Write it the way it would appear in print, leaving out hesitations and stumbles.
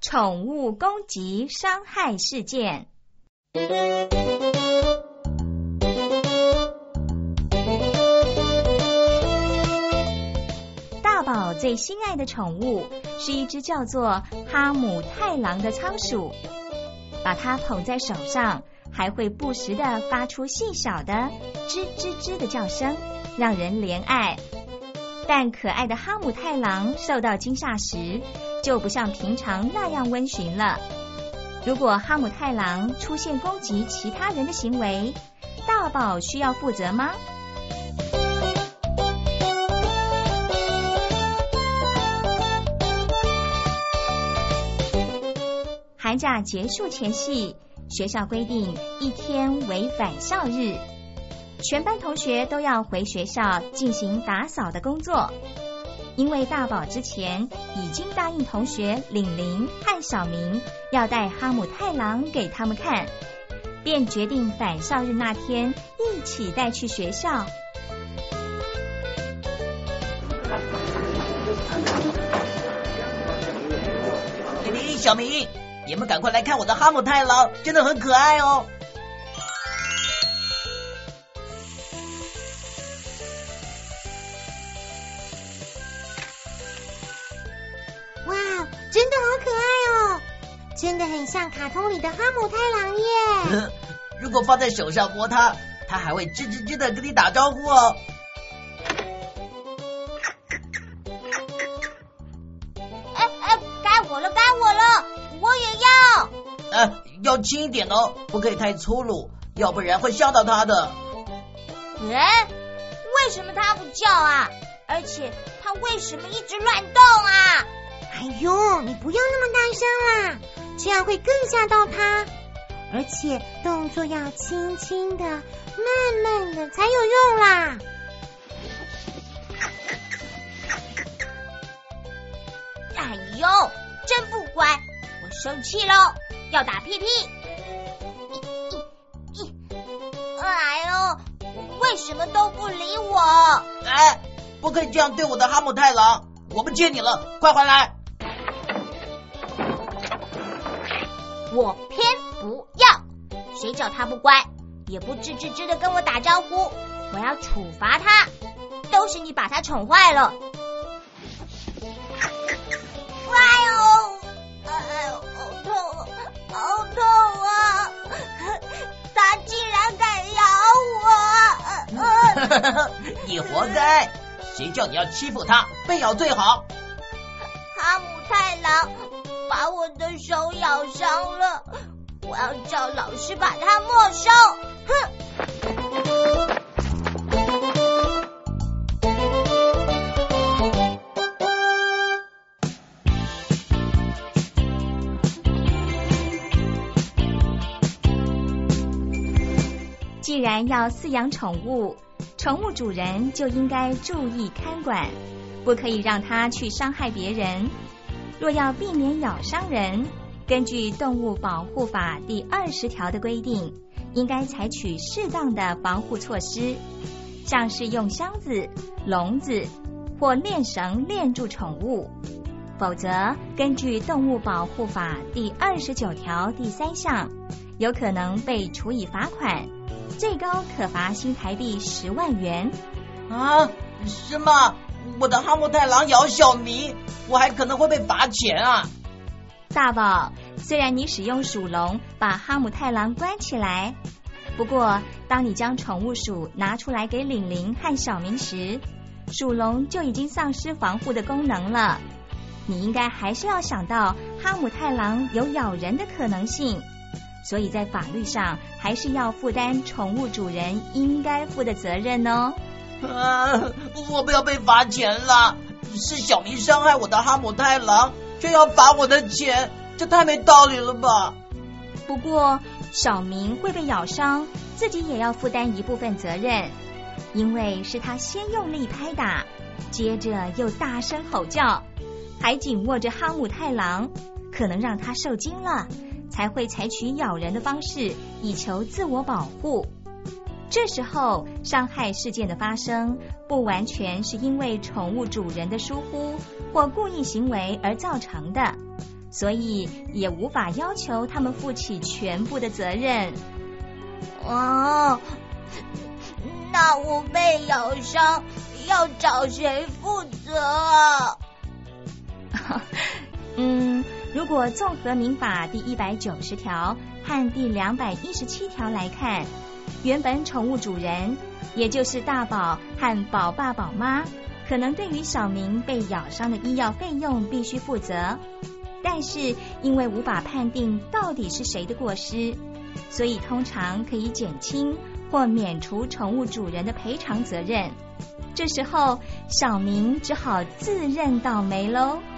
宠物攻击伤害事件。大宝最心爱的宠物是一只叫做哈姆太郎的仓鼠，把它捧在手上，还会不时地发出细小的吱吱吱的叫声，让人怜爱。但可爱的哈姆太郎受到惊吓时，就不像平常那样温驯了。如果哈姆太郎出现攻击其他人的行为，大宝需要负责吗？寒假结束前夕，学校规定一天为返校日，全班同学都要回学校进行打扫的工作。因为大宝之前已经答应同学玲玲和小明要带哈姆太郎给他们看，便决定返校日那天一起带去学校。 玲玲、小明，你们赶快来看我的哈姆太郎，真的很可爱哦！ 哇，真的好可爱哦，真的很像卡通里的哈姆太郎耶。 如果放在手上摸它，它还会吱吱吱的跟你打招呼哦。 该我了，我也要。 要轻一点哦，不可以太粗鲁，要不然会吓到它的。 为什么它不叫啊？而且它为什么一直乱动啊？哎呦，你不要那么大声啦，这样会更吓到它。而且动作要轻轻的、慢慢的才有用啦。哎呦，真不乖，我生气了，要打屁屁。哎呦，为什么都不理我？ 不可以这样对我的哈姆太郎，我不见你了，快回来！ 我偏不要，谁叫他不乖，也不吱吱吱的跟我打招呼，我要处罚他，都是你把他宠坏了。好痛啊！他竟然敢咬我！ 你活该，谁叫你要欺负他，被咬最好。 哈姆太郎把我的手咬伤了，我要叫老师把他没收。哼！ 既然要饲养宠物，宠物主人就应该注意看管，不可以让它去伤害别人。若要避免咬伤人，根据动物保护法第20条的规定，应该采取适当的防护措施，像是用箱子、笼子或链绳链住宠物，否则根据动物保护法第29条第3项，有可能被处以罚款，最高可罚新台币10万元。 啊，是吗？我的哈姆太郎咬小明，我还可能会被罚钱啊！ 大宝，虽然你使用鼠笼把哈姆太郎关起来，不过当你将宠物鼠拿出来给玲玲和小明时，鼠笼就已经丧失防护的功能了。你应该还是要想到哈姆太郎有咬人的可能性，所以在法律上还是要负担宠物主人应该负的责任哦。 我不要被罚钱了，是小明伤害我的哈姆太郎，却要罚我的钱，这太没道理了吧？ 不过小明会被咬伤，自己也要负担一部分责任，因为是他先用力拍打，接着又大声吼叫，还紧握着哈姆太郎，可能让他受惊了，才会采取咬人的方式以求自我保护。这时候伤害事件的发生不完全是因为宠物主人的疏忽或故意行为而造成的， 所以也无法要求他们负起全部的责任。 哦，那我被咬伤要找谁负责啊？ 如果综合民法第190条和第217条来看，原本宠物主人，也就是大宝和宝爸宝妈，可能对于小明被咬伤的医药费用必须负责，但是因为无法判定到底是谁的过失，所以通常可以减轻或免除宠物主人的赔偿责任。这时候小明只好自认倒霉喽。